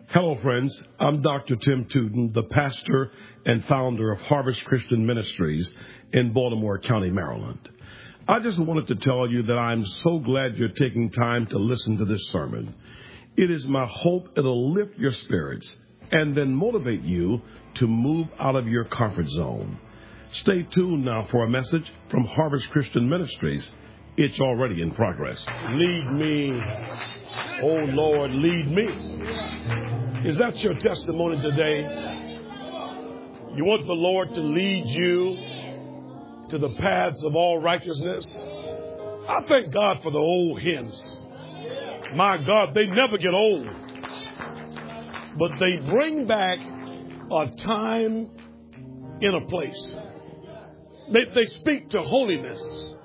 Hello, friends. I'm Dr. Tim Tootin, the pastor and founder of Harvest Christian Ministries in Baltimore County, Maryland. I just wanted to tell you that I'm so glad you're taking time to listen to this sermon. It is my hope it'll lift your spirits and then motivate you to move out of your comfort zone. Stay tuned now for a message from Harvest Christian Ministries. It's already in progress. Lead me, oh Lord, lead me. Is that your testimony today? You want the Lord to lead you to the paths of all righteousness? I thank God for the old hymns. My God, they never get old. But they bring back a time in a place. They speak to holiness.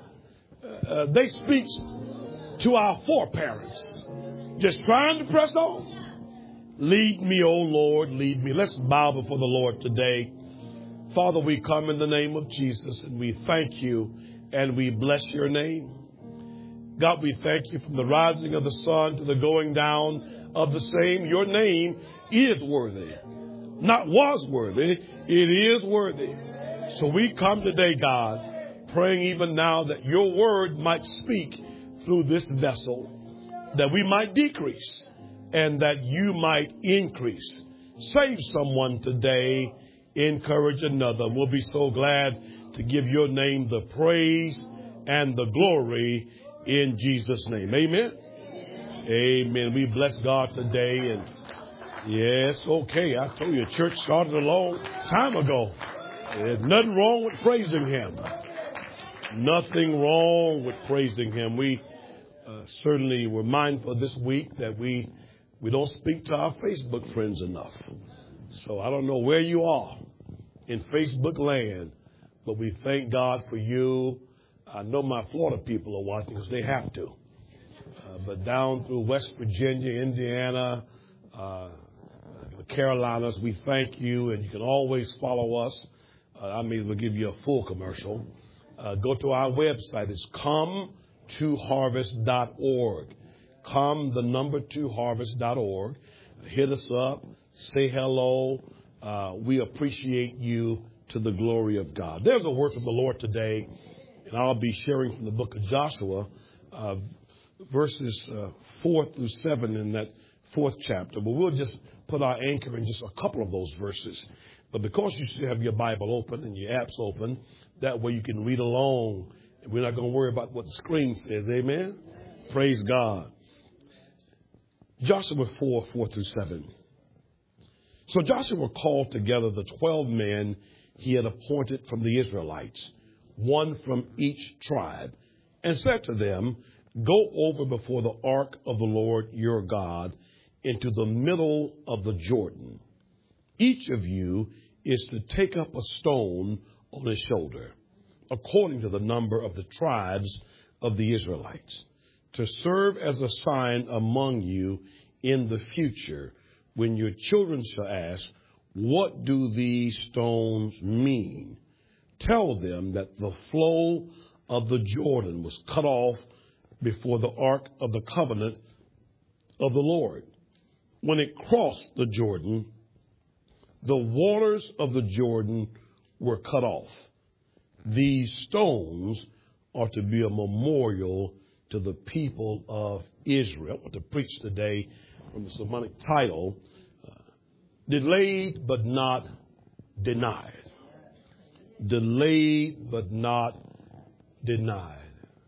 They speak to our foreparents. Just trying to press on. Lead me, O Lord, lead me. Let's bow before the Lord today. Father, we come in the name of Jesus, and we thank you, and we bless your name. God, we thank you from the rising of the sun to the going down of the same. Your name is worthy. Not was worthy, it is worthy. So we come today, God, praying even now that your word might speak through this vessel, that we might decrease and that you might increase. Save someone today, encourage another. We'll be so glad to give your name the praise and the glory in Jesus' name. Amen. Amen. We bless God today. And yes, okay. I told you, church started a long time ago. There's nothing wrong with praising him. Nothing wrong with praising him. We certainly were mindful this week that we don't speak to our Facebook friends enough. So I don't know where you are in Facebook land, but we thank God for you. I know my Florida people are watching because they have to. But down through West Virginia, Indiana, the Carolinas, we thank you, and you can always follow us. We'll give you a full commercial. Go to our website. It's come2harvest.org. Come, the number 2harvest.org. Hit us up. Say hello. We appreciate you to the glory of God. There's a word from the Lord today, and I'll be sharing from the book of Joshua, verses 4 through 7 in that 4th chapter. But we'll just put our anchor in just a couple of those verses. But because you should have your Bible open and your apps open, that way you can read along. And we're not going to worry about what the screen says. Amen? Praise God. Joshua 4 through 7. So Joshua called together the 12 men he had appointed from the Israelites, one from each tribe, and said to them, go over before the ark of the Lord your God into the middle of the Jordan. Each of you is to take up a stone on his shoulder, according to the number of the tribes of the Israelites, to serve as a sign among you in the future when your children shall ask, what do these stones mean? Tell them that the flow of the Jordan was cut off before the ark of the covenant of the Lord. When it crossed the Jordan, the waters of the Jordan were cut off. These stones are to be a memorial to the people of Israel. I want to preach today from the sermonic title, Delayed but Not Denied. Delayed but not denied.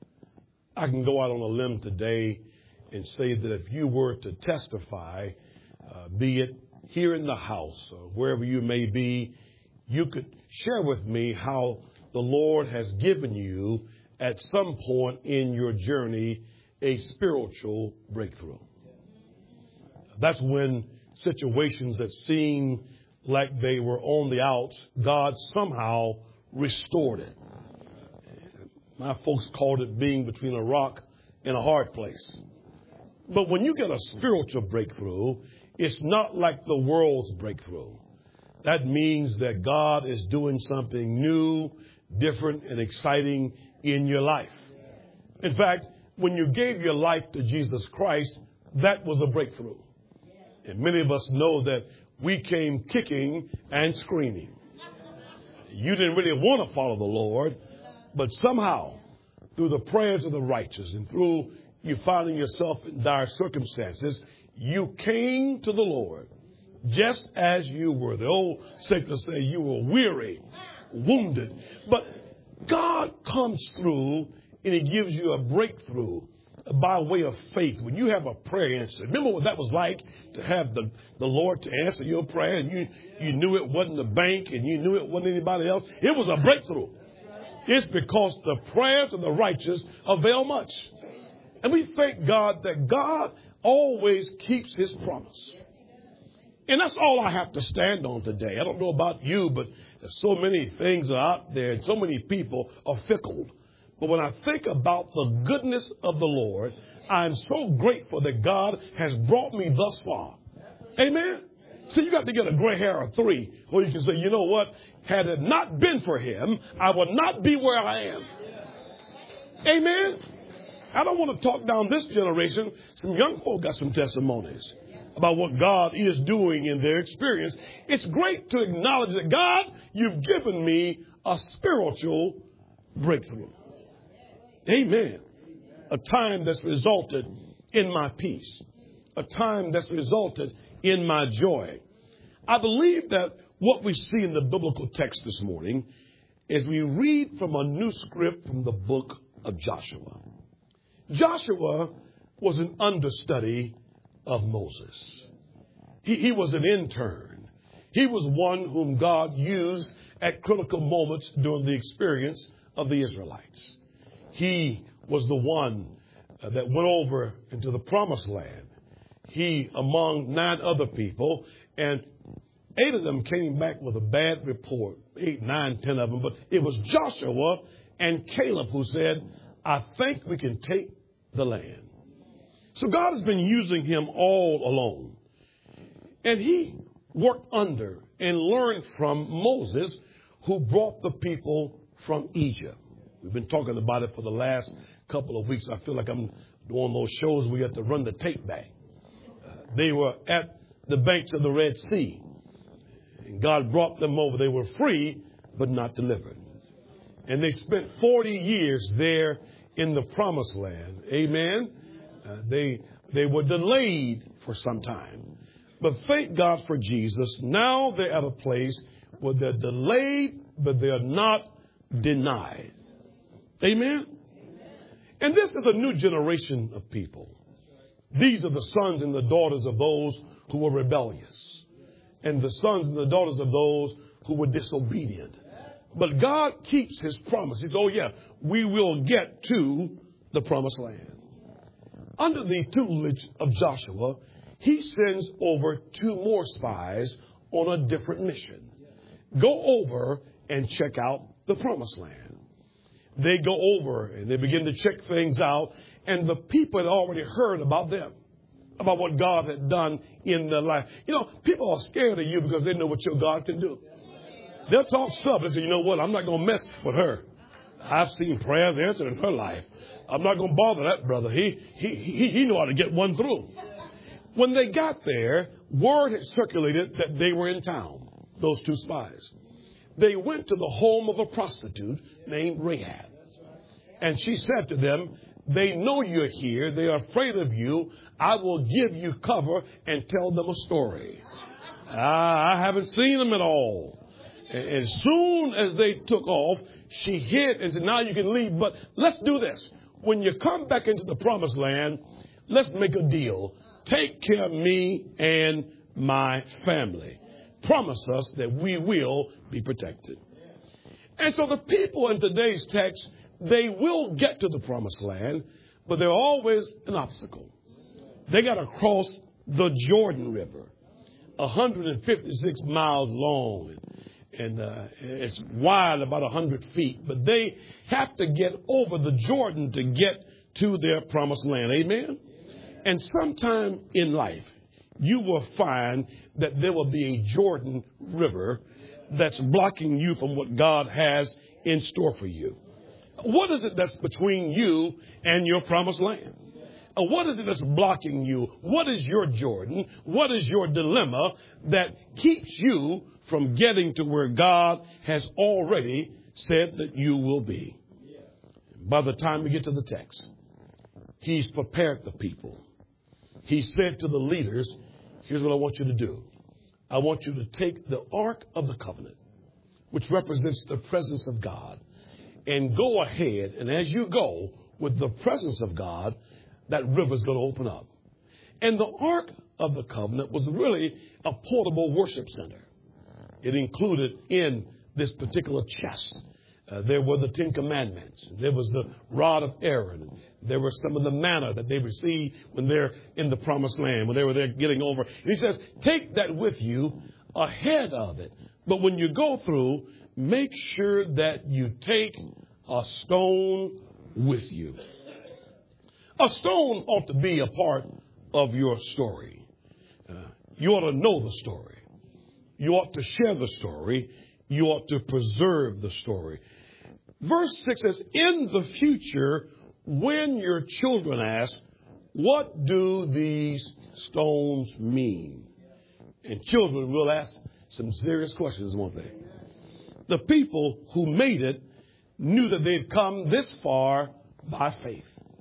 I can go out on a limb today and say that if you were to testify, be it here in the house or wherever you may be, you could share with me how the Lord has given you at some point in your journey a spiritual breakthrough. That's when situations that seem like they were on the outs, God somehow restored it. My folks called it being between a rock and a hard place. But when you get a spiritual breakthrough, it's not like the world's breakthrough. That means that God is doing something new, different, and exciting in your life. In fact, when you gave your life to Jesus Christ, that was a breakthrough. And many of us know that we came kicking and screaming. You didn't really want to follow the Lord, but somehow, through the prayers of the righteous and through you finding yourself in dire circumstances, you came to the Lord just as you were. The old saints say you were weary, wounded. But God comes through and He gives you a breakthrough by way of faith. When you have a prayer answer, remember what that was like to have the Lord to answer your prayer, and you knew it wasn't the bank and you knew it wasn't anybody else. It was a breakthrough. It's because the prayers of the righteous avail much. And we thank God that God always keeps His promise. And that's all I have to stand on today. I don't know about you, but there's so many things out there and so many people are fickle. But when I think about the goodness of the Lord, I'm so grateful that God has brought me thus far. Amen. See, you got to get a gray hair or 3 where you can say, you know what? Had it not been for Him, I would not be where I am. Amen. I don't want to talk down this generation. Some young folk got some testimonies about what God is doing in their experience. It's great to acknowledge that, God, you've given me a spiritual breakthrough. Amen. A time that's resulted in my peace. A time that's resulted in my joy. I believe that what we see in the biblical text this morning is we read from a new script from the book of Joshua. Joshua was an understudy of Moses. He was an intern. He was one whom God used at critical moments during the experience of the Israelites. He was the one that went over into the promised land. He, among 9 other people, and 8 of them came back with a bad report. 8, 9, 10 of them. But it was Joshua and Caleb who said, I think we can take the land. So God has been using him all along. And he worked under and learned from Moses, who brought the people from Egypt. We've been talking about it for the last couple of weeks. I feel like I'm doing those shows we have to run the tape back. They were at the banks of the Red Sea. And God brought them over. They were free, but not delivered. And they spent 40 years there in the promised land. Amen. They were delayed for some time. But thank God for Jesus. Now they're at a place where they're delayed, but they're not denied. Amen. And this is a new generation of people. These are the sons and the daughters of those who were rebellious, and the sons and the daughters of those who were disobedient. But God keeps his promise. He says, oh yeah, we will get to the promised land. Under the tutelage of Joshua, he sends over 2 more spies on a different mission. Go over and check out the promised land. They go over and they begin to check things out, and the people had already heard about them, about what God had done in their life. You know, people are scared of you because they know what your God can do. They'll talk stuff and say, you know what, I'm not going to mess with her. I've seen prayers answered in her life. I'm not going to bother that brother. He knew how to get one through. When they got there, word had circulated that they were in town, those 2 spies. They went to the home of a prostitute named Rahab. And she said to them, they know you're here. They are afraid of you. I will give you cover and tell them a story. I haven't seen them at all. And as soon as they took off, she hid and said, now you can leave. But let's do this. When you come back into the promised land, let's make a deal. Take care of me and my family. Promise us that we will be protected. And so the people in today's text, they will get to the promised land, but there's always an obstacle. They got to cross the Jordan River, 156 miles long, and it's wide about 100 feet. But they have to get over the Jordan to get to their promised land. Amen? And sometime in life, you will find that there will be a Jordan River that's blocking you from what God has in store for you. What is it that's between you and your promised land? What is it that's blocking you? What is your Jordan? What is your dilemma that keeps you from getting to where God has already said that you will be? By the time we get to the text, he's prepared the people. He said to the leaders, here's what I want you to do. I want you to take the Ark of the Covenant, which represents the presence of God, and go ahead. And as you go with the presence of God, that river's going to open up. And the Ark of the Covenant was really a portable worship center. It included in this particular chest, there were the 10 Commandments. There was the rod of Aaron. There were some of the manna that they received when they're in the promised land, when they were there getting over. And he says, take that with you ahead of it. But when you go through, make sure that you take a stone with you. A stone ought to be a part of your story. You ought to know the story. You ought to share the story. You ought to preserve the story. Verse 6 says, in the future, when your children ask, what do these stones mean? And children will ask some serious questions, won't they? The people who made it knew that they'd come this far by faith,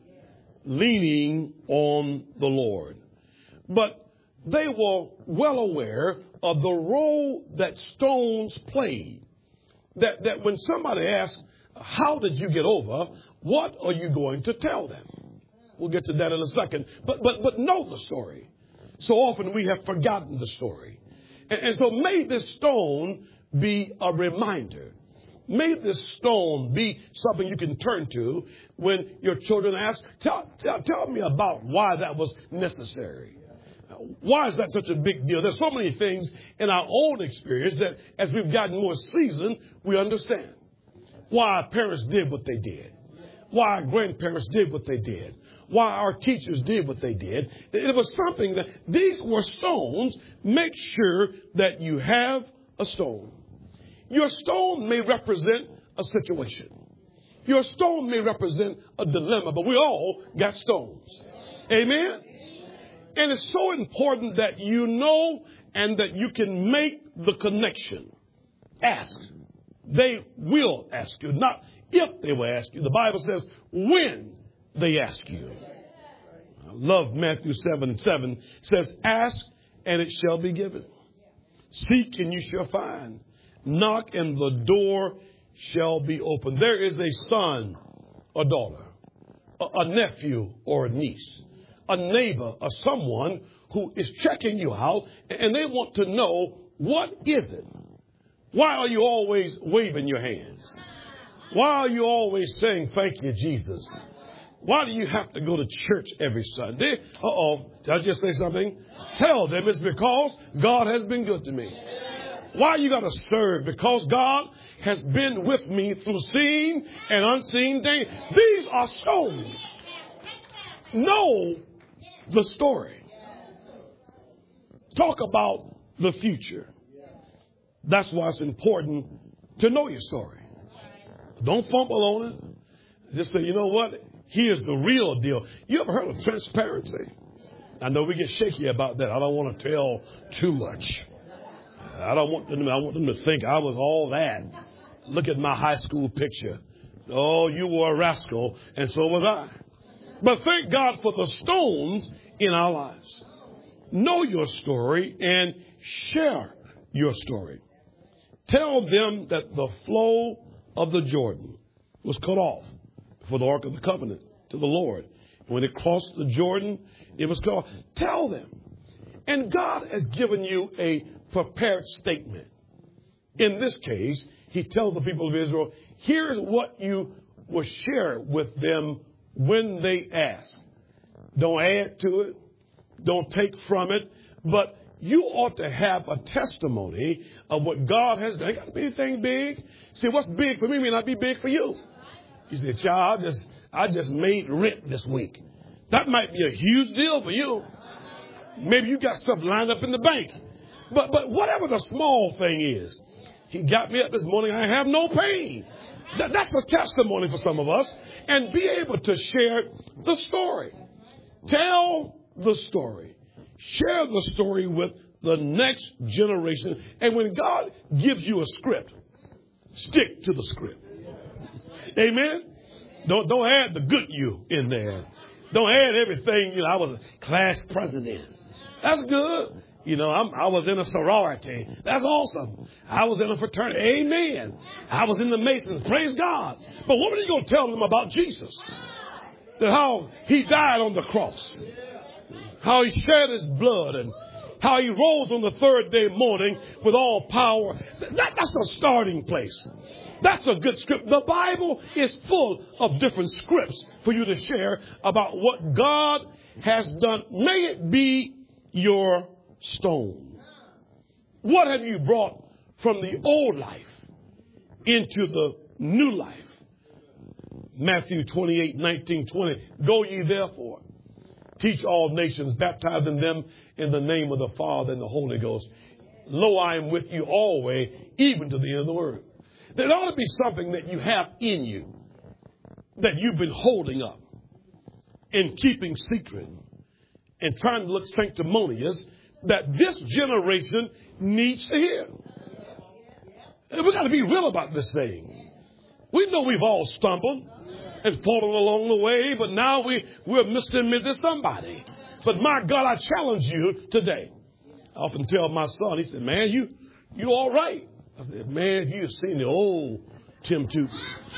leaning on the Lord. But they were well aware of the role that stones played. That when somebody asks, how did you get over? What are you going to tell them? We'll get to that in a second. But know the story. So often we have forgotten the story. And so may this stone be a reminder. May this stone be something you can turn to when your children ask, tell me about why that was necessary. Why is that such a big deal? There's so many things in our own experience that as we've gotten more seasoned, we understand why our parents did what they did, why our grandparents did what they did, why our teachers did what they did. It was something that these were stones. Make sure that you have a stone. Your stone may represent a situation. Your stone may represent a dilemma, but we all got stones. Amen? And it's so important that you know and that you can make the connection. Ask. They will ask you. Not if they will ask you. The Bible says when they ask you. I love Matthew 7:7. It says, ask and it shall be given. Seek and you shall find. Knock and the door shall be opened. There is a son or daughter, a nephew or a niece, a neighbor or someone who is checking you out, and they want to know, what is it? Why are you always waving your hands? Why are you always saying, thank you, Jesus? Why do you have to go to church every Sunday? Did I just say something? Tell them it's because God has been good to me. Why you got to serve? Because God has been with me through seen and unseen danger. These are stones. Know the story. Talk about the future. That's why it's important to know your story. Don't fumble on it. Just say, you know what? Here's the real deal. You ever heard of transparency? I know we get shaky about that. I don't want to tell too much. I want them to think I was all that. Look at my high school picture. Oh, you were a rascal, and so was I. But thank God for the stones in our lives. Know your story and share your story. Tell them that the flow of the Jordan was cut off for the Ark of the Covenant to the Lord. When it crossed the Jordan, it was cut off. Tell them. And God has given you a prepared statement. In this case, he tells the people of Israel, here's what you will share with them when they ask. Don't add to it. Don't take from it. But you ought to have a testimony of what God has done. It got to be anything big. See, what's big for me may not be big for you. You say, child, I just made rent this week. That might be a huge deal for you. Maybe you got stuff lined up in the bank. But whatever the small thing is, he got me up this morning. I have no pain. That's a testimony for some of us. And be able to share the story. Tell the story. Share the story with the next generation. And when God gives you a script, stick to the script. Amen? Don't add the good you in there. Don't add everything. I was a class president. That's good. I was in a sorority. That's awesome. I was in a fraternity. Amen. I was in the Masons. Praise God. But what are you going to tell them about Jesus? That how he died on the cross. How he shed his blood and how he rose on the third day morning with all power. That's a starting place. That's a good script. The Bible is full of different scripts for you to share about what God has done. May it be your stone. What have you brought from the old life into the new life? Matthew 28:19-20. Go ye therefore, teach all nations, baptizing them in the name of the Father and the Holy Ghost. Lo, I am with you always, even to the end of the world. There ought to be something that you have in you that you've been holding up and keeping secret and trying to look sanctimonious that this generation needs to hear. We've got to be real about this thing. We know we've all stumbled and fallen along the way, but now we're Mr. and Mrs. somebody. But my God, I challenge you today. I often tell my son, he said, man, you all right. I said, man, you've seen the old Tim Tootin.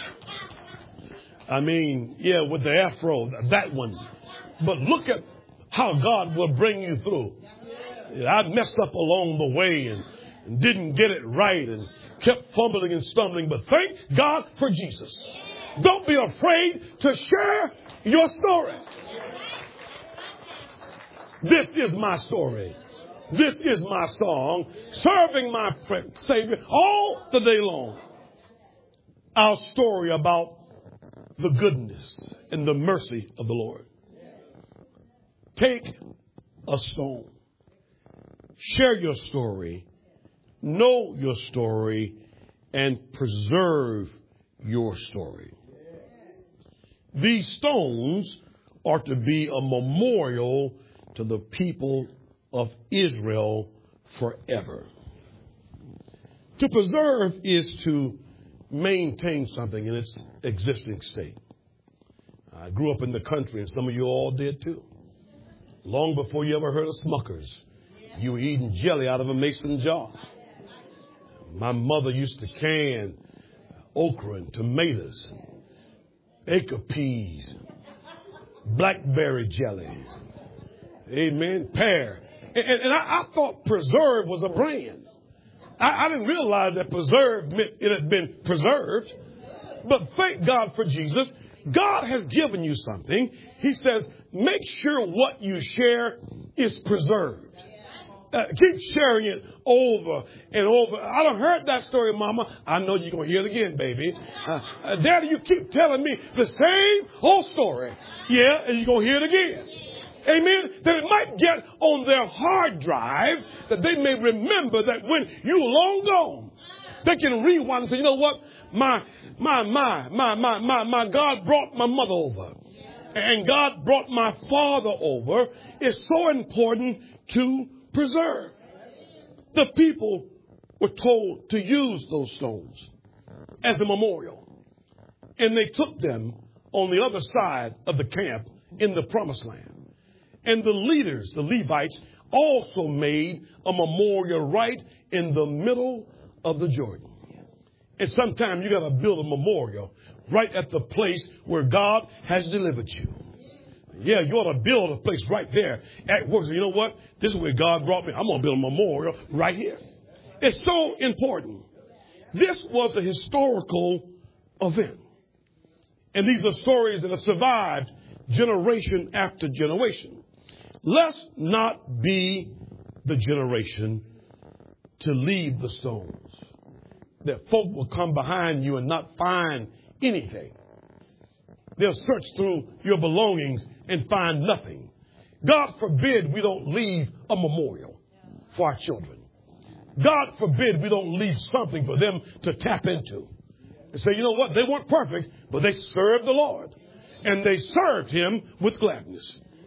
I mean, yeah, with the afro, that one. But look at how God will bring you through. I messed up along the way and didn't get it right and kept fumbling and stumbling. But thank God for Jesus. Don't be afraid to share your story. This is my story. This is my song, serving my Savior all the day long. Our story about the goodness and the mercy of the Lord. Take a stone. Share your story. Know your story and preserve your story. These stones are to be a memorial to the people of Israel forever. To preserve is to maintain something in its existing state. I grew up in the country, and some of you all did too. Long before you ever heard of Smuckers, you were eating jelly out of a mason jar. My mother used to can okra and tomatoes, acre peas, blackberry jelly, amen, pear. And I thought preserve was a brand. I didn't realize that preserve meant it had been preserved. But thank God for Jesus. God has given you something. He says, make sure what you share is preserved. Keep sharing it over and over. I done heard that story, Mama. I know you're going to hear it again, baby. Daddy, you keep telling me the same old story. Yeah, and you're going to hear it again. Amen. That it might get on their hard drive, that they may remember that when you're long gone, they can rewind and say, you know what? My God brought my mother over. And God brought my father over. It's so important to preserve. The people were told to use those stones as a memorial. And they took them on the other side of the camp in the promised land. And the leaders, the Levites, also made a memorial right in the middle of the Jordan. And sometimes you got to build a memorial right at the place where God has delivered you. Yeah, you ought to build a place right there at work. So you know what? This is where God brought me. I'm going to build a memorial right here. It's so important. This was a historical event. And these are stories that have survived generation after generation. Let's not be the generation to leave the stones. That folk will come behind you and not find anything. They'll search through your belongings and find nothing. God forbid we don't leave a memorial for our children. God forbid we don't leave something for them to tap into. And say, you know what? They weren't perfect, but they served the Lord. And they served him with gladness.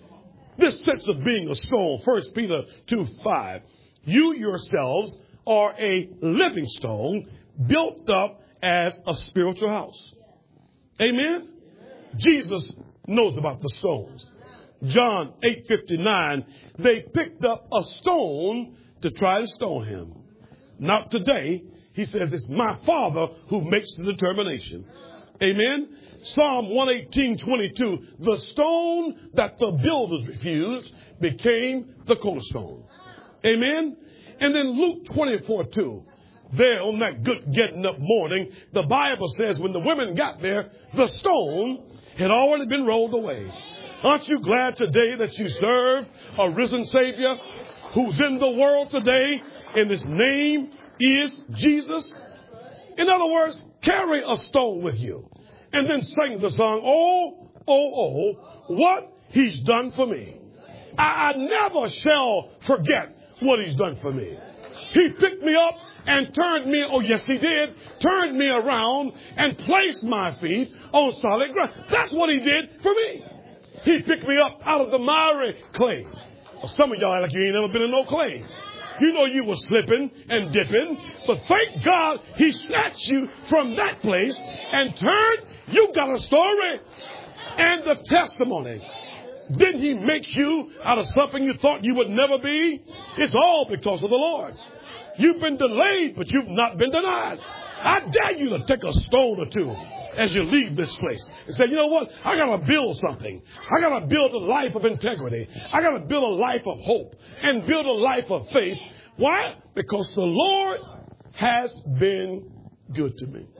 This sense of being a stone, 1 Peter 2:5. You yourselves are a living stone built up as a spiritual house. Amen? Jesus knows about the stones. John 8:59, they picked up a stone to try to stone him. Not today. He says, it's my Father who makes the determination. Amen? Psalm 118:22, the stone that the builders refused became the cornerstone. Amen? And then Luke 24:2, there on that good getting up morning, the Bible says when the women got there, the stone had already been rolled away. Aren't you glad today that you serve a risen Savior who's in the world today and his name is Jesus? In other words, carry a stone with you and then sing the song, oh, oh, oh, what he's done for me. I never shall forget what he's done for me. He picked me up and turned me, oh yes he did, turned me around and placed my feet on solid ground. That's what he did for me. He picked me up out of the miry clay. Well, some of y'all act like you ain't never been in no clay. You know you were slipping and dipping, but thank God he snatched you from that place and turned. You got a story and the testimony. Didn't he make you out of something you thought you would never be? It's all because of the Lord. You've been delayed, but you've not been denied. I dare you to take a stone or two as you leave this place and say, you know what? I got to build something. I got to build a life of integrity. I got to build a life of hope and build a life of faith. Why? Because the Lord has been good to me.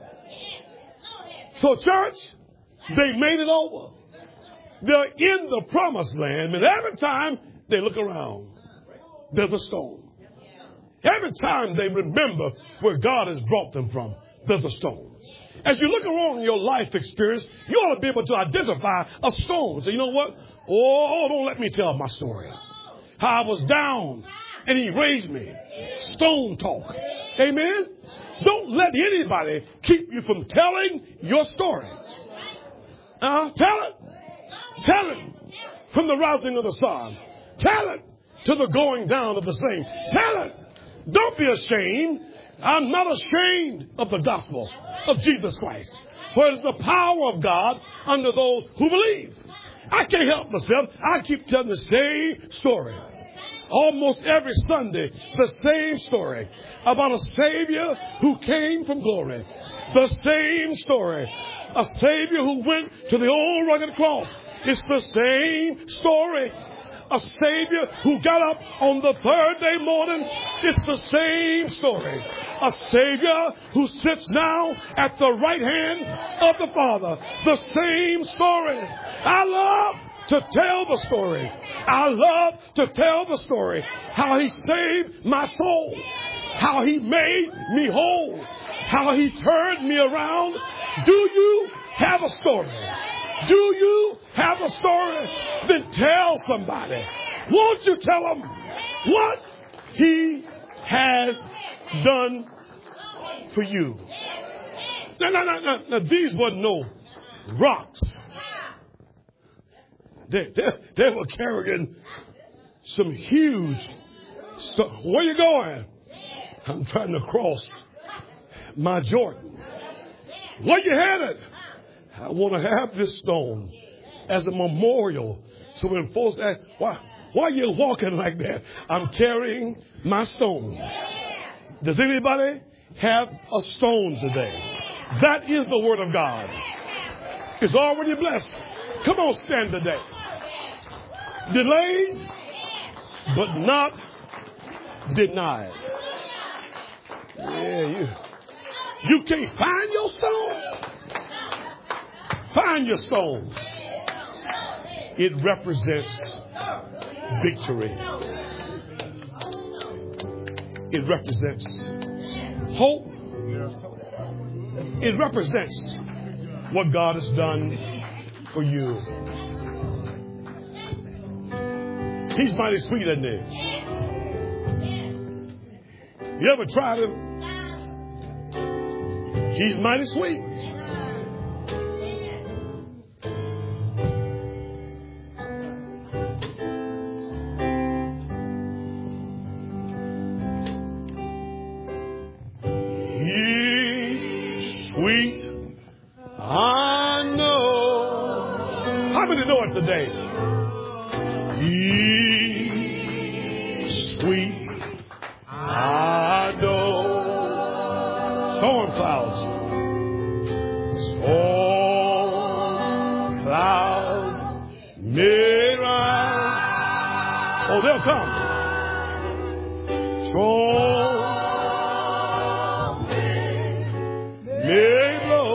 So, church, they made it over. They're in the promised land, and every time they look around, there's a stone. Every time they remember where God has brought them from, there's a stone. As you look around in your life experience, you ought to be able to identify a stone. So you know what? Oh, don't let me tell my story. How I was down and he raised me. Stone talk. Amen? Don't let anybody keep you from telling your story. Tell it. Tell it from the rising of the sun. Tell it to the going down of the same. Tell it. Don't be ashamed. I'm not ashamed of the gospel of Jesus Christ. For it is the power of God unto those who believe. I can't help myself. I keep telling the same story. Almost every Sunday, the same story about a Savior who came from glory. The same story. A Savior who went to the old rugged cross. It's the same story. A Savior who got up on the third day morning. It's the same story. A Savior who sits now at the right hand of the Father. The same story. I love to tell the story. I love to tell the story. How he saved my soul. How he made me whole. How he turned me around. Do you have a story? Do you have a story? Then tell somebody. Won't you tell them what he has done for you? Now, these weren't no rocks. They were carrying some huge stuff. Where you going? I'm trying to cross my Jordan. Where you headed? I want to have this stone as a memorial. So when folks ask, why are you walking like that? I'm carrying my stone. Does anybody have a stone today? That is the word of God. It's already blessed. Come on, stand today. Delayed, but not denied. Yeah, you can't find your stone. Find your stone. It represents victory. It represents hope. It represents what God has done for you. He's mighty sweet, isn't he? You ever tried him? He's mighty sweet. He's sweet, I know. How many know it today? He's sweet, I know. Storm clouds. Storm clouds may rise. Oh, they'll come. Storm may blow.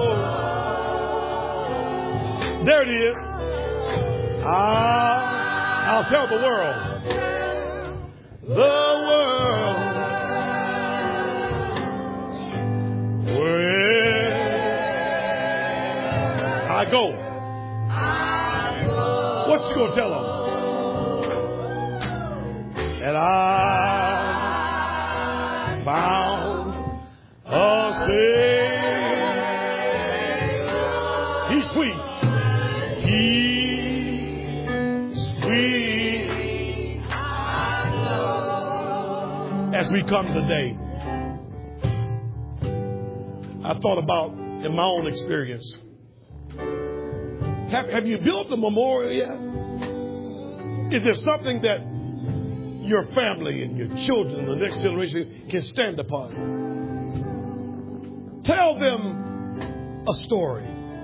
There it is. I'll tell the world. The world. Where I go. What's you going to tell them? And I found a Savior. He's sweet. He's sweet. As we come today, I thought about in my own experience. Have you built a memorial yet? Is there something that your family and your children, the next generation, can stand upon? Tell them a story.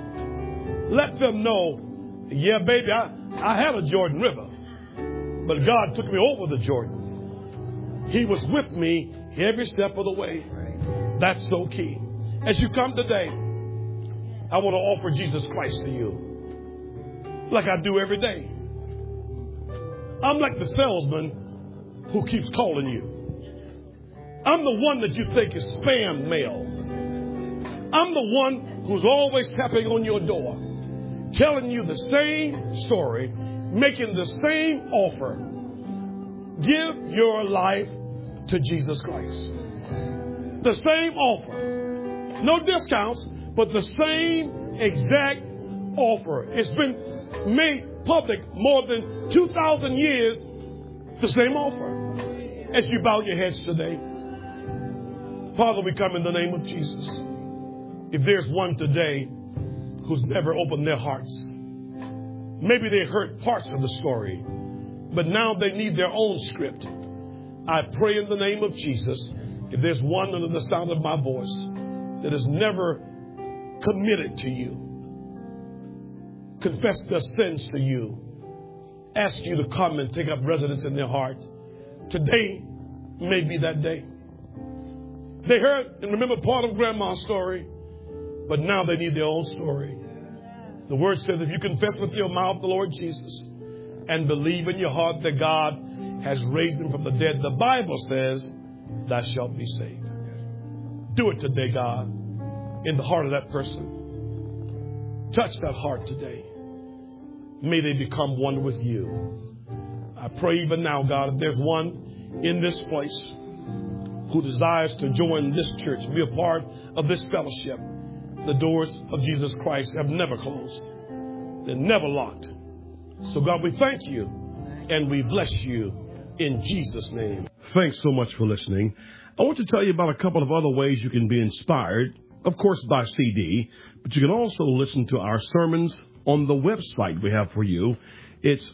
Let them know, yeah, baby, I had a Jordan River, but God took me over the Jordan. He was with me every step of the way. That's so key. As you come today, I want to offer Jesus Christ to you like I do every day. I'm like the salesman who keeps calling you. I'm the one that you think is spam mail. I'm the one who's always tapping on your door, telling you the same story, making the same offer. Give your life to Jesus Christ. The same offer. No discounts, but the same exact offer. It's been made public more than 2,000 years. The same offer. As you bow your heads today, Father, we come in the name of Jesus. If there's one today who's never opened their hearts, maybe they heard parts of the story, but now they need their own script. I pray in the name of Jesus, if there's one under the sound of my voice that has never committed to you, confessed their sins to you, asked you to come and take up residence in their heart, today may be that day. They heard and remember part of Grandma's story, but now they need their own story. The word says if you confess with your mouth the Lord Jesus and believe in your heart that God has raised him from the dead, the Bible says, thou shalt be saved. Do it today, God, in the heart of that person. Touch that heart today. May they become one with you. I pray even now, God, if there's one in this place who desires to join this church, be a part of this fellowship, the doors of Jesus Christ have never closed. They're never locked. So, God, we thank you and we bless you in Jesus' name. Thanks so much for listening. I want to tell you about a couple of other ways you can be inspired, of course, by CD, but you can also listen to our sermons on the website we have for you. It's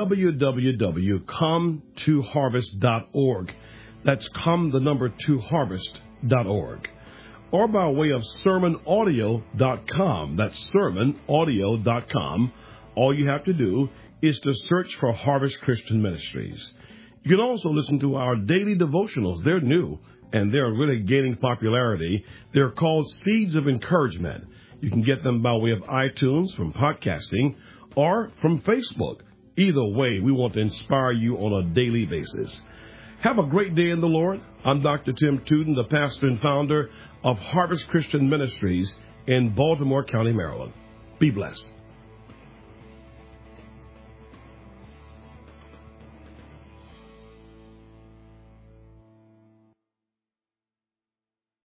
www.come2harvest.org. That's come2harvest.org. Or by way of sermonaudio.com. That's sermonaudio.com. All you have to do is to search for Harvest Christian Ministries. You can also listen to our daily devotionals. They're new and they're really gaining popularity. They're called Seeds of Encouragement. You can get them by way of iTunes, from podcasting, or from Facebook. Either way, we want to inspire you on a daily basis. Have a great day in the Lord. I'm Dr. Tim Tuden, the pastor and founder of Harvest Christian Ministries in Baltimore County, Maryland. Be blessed.